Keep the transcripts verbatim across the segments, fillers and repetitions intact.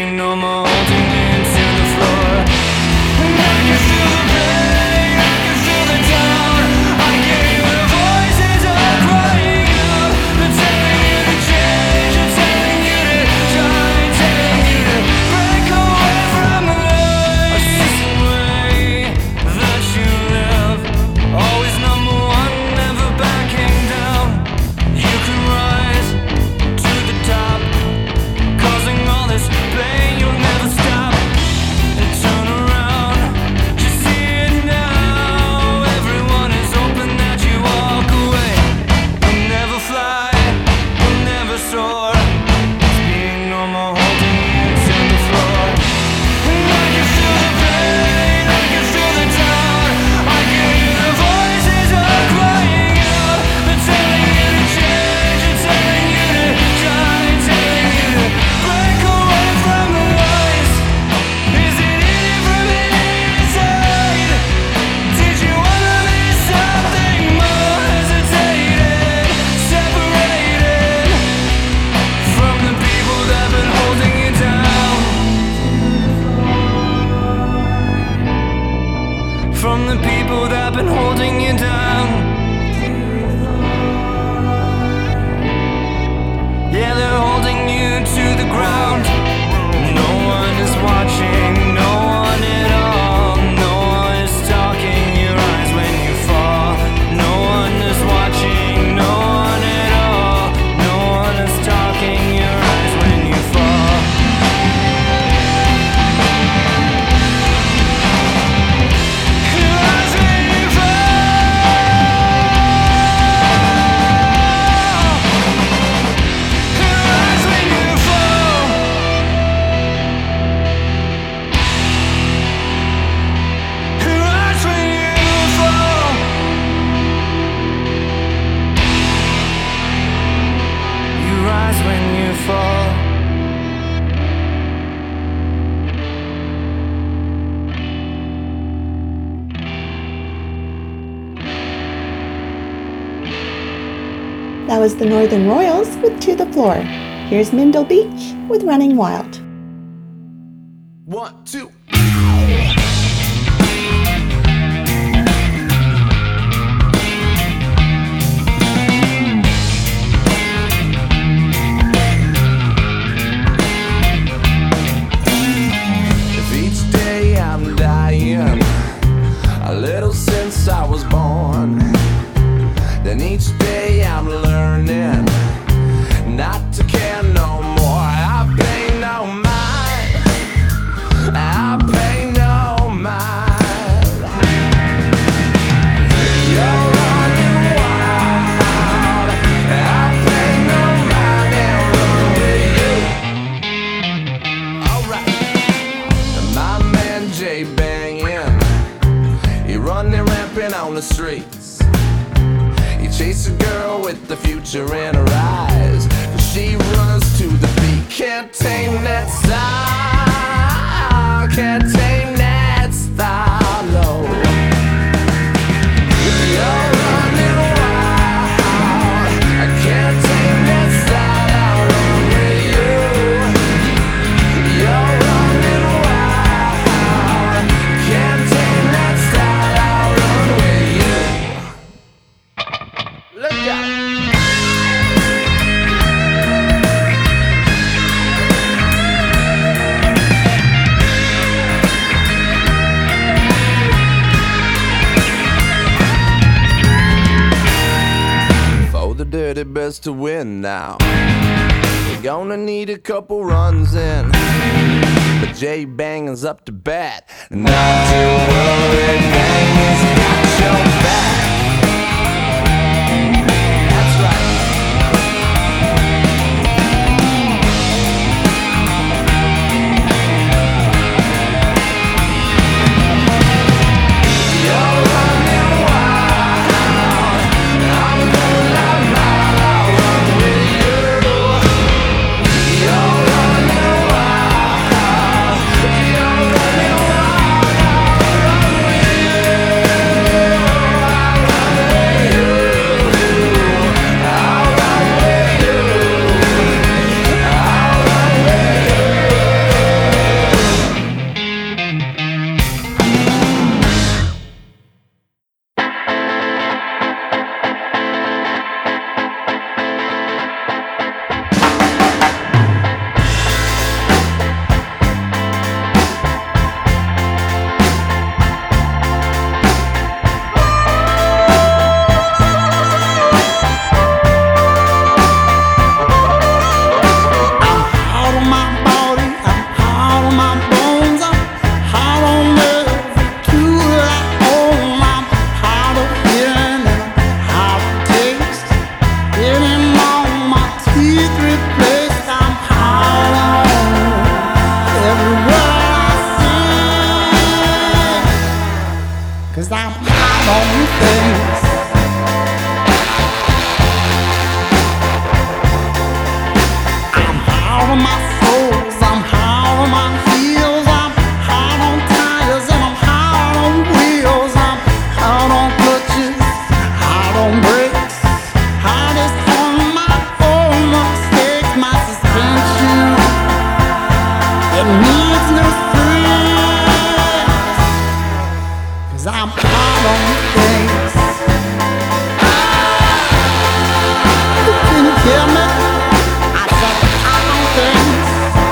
being no more holding you to the floor. And I can feel the pain, I can feel the doubt. I can hear the voices all crying out. They're telling you to change, they're telling you to try, telling you to break away from the lies. I see the way that you live, always number one, never backing down. You can rise to the top, causing all this pain, you'll never stop. And turn around, you see it now. Everyone is hoping that you walk away. You'll never fly, you'll never soar. It's being normal, holding you to the floor. And I can feel the pain, I can feel the doubt. I can hear the voices all crying out. They're telling you to change, they're telling you to try, telling you to break away from the lies. Is it in it from the inside? Did you wanna be something more? Hesitated, separated from the people that have been holding you down. From the people that have been holding you down. Yeah, they're holding you to the ground. No one is watching, no one at all. No one is stalking your eyes when you fall. No one is watching, no one at all. No one is stalking your eyes when you fall. Your eyes when you fall. Your eyes when you fall. Your eyes when you fall. You rise when you fall. That was the Northern Royals with To the Floor. Here's Mindle Beach with Running Wild. One, two. If each day I'm dying a little since I was born, then each day I'm learning not to care no more. I pay no mind, I pay no mind. You're running wild, I pay no mind and run with you. Alright, my man Jay banging, he running rampant on the streets. He chased a girl with the future in her eyes. She runs to the beat, can't tame that style, can't tame that style, no. You're running wild, I can't tame that style, I'll run with you. You're running wild, can't tame that style, I'll run with you. Look out. For the dirty best to win now, we're gonna need a couple runs in. But Jay Banging's up to bat. Not to worry, Banging's got your back. That's right. You're running wild, I'm gonna love my I'll run with you. You're running wild, you're running wild, I'll run 'cause I'm hot on things. I'm hot on my soles, I'm hot on my heels, I'm hot on tires and I'm hot on wheels. I'm hot on clutches, hot on brakes, hottest on my own mistakes. My suspension, it needs no springs, 'cause I'm hot on things. Can you hear me? I said hot on things.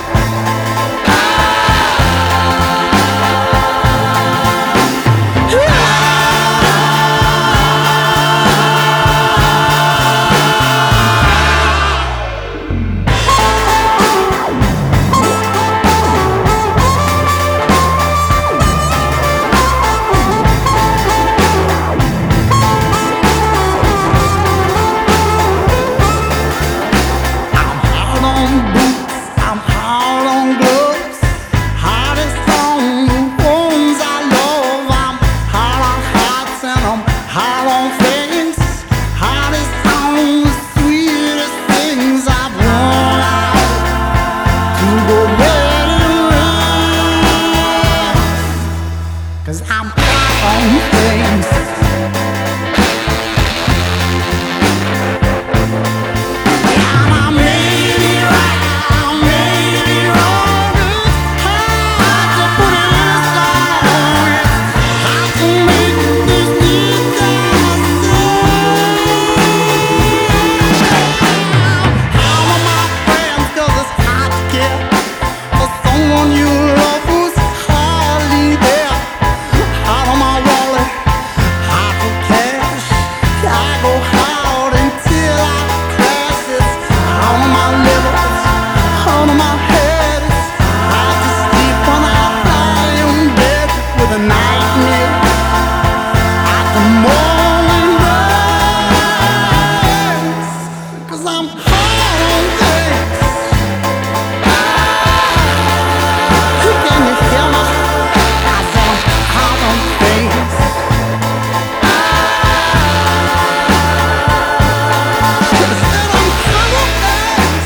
I'm hot on boots, I'm hot on gloves, hottest on the ones I love. I'm hot on hearts and I'm hot on things, hottest on the sweetest things. I've worn out to go get it right, 'cause I'm hot on things. And I made it right, I made it wrong. It's hard to put it down. It's hard to make this need dance. How are my friends? 'Cause it's hard to care for someone you love who's hardly there. Out of my wallet, hot for cash. I go hard until I crash. It's out of my livers, out of my head. It's hard to sleep when I lie in bed with a nightmare at the morning rise, 'cause I'm hot on things. Can you hear me? I said I'm hot on things. I said I'm hot on things.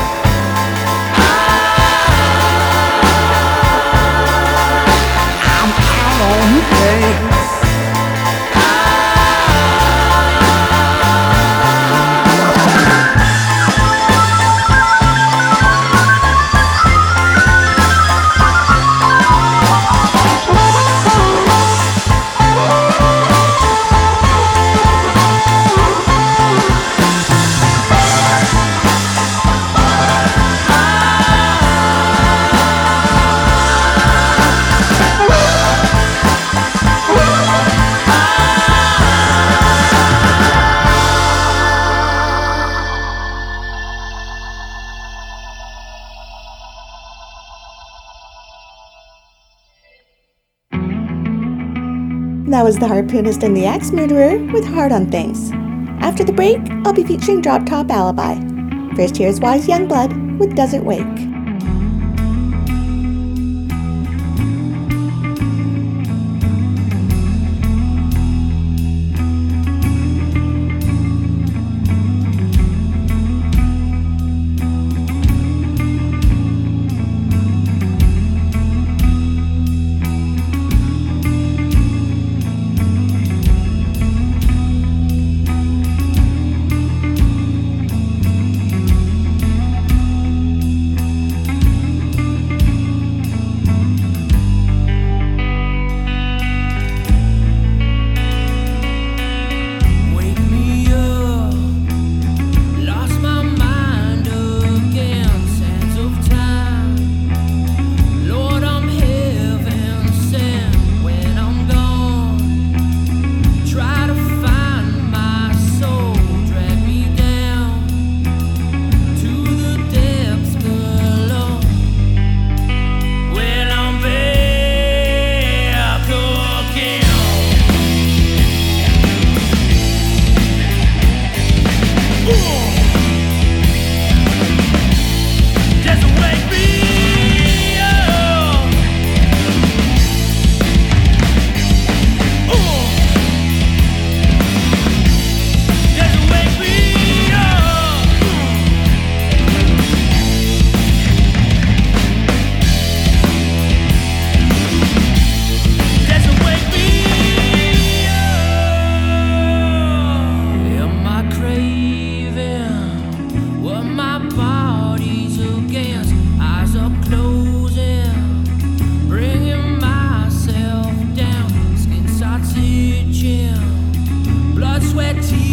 I'm hot on things. That was the harpoonist and the axe murderer with Hard on Things. After the break, I'll be featuring Drop Top Alibi. First, here's Wise Youngblood with Desert Wake. sweat tears.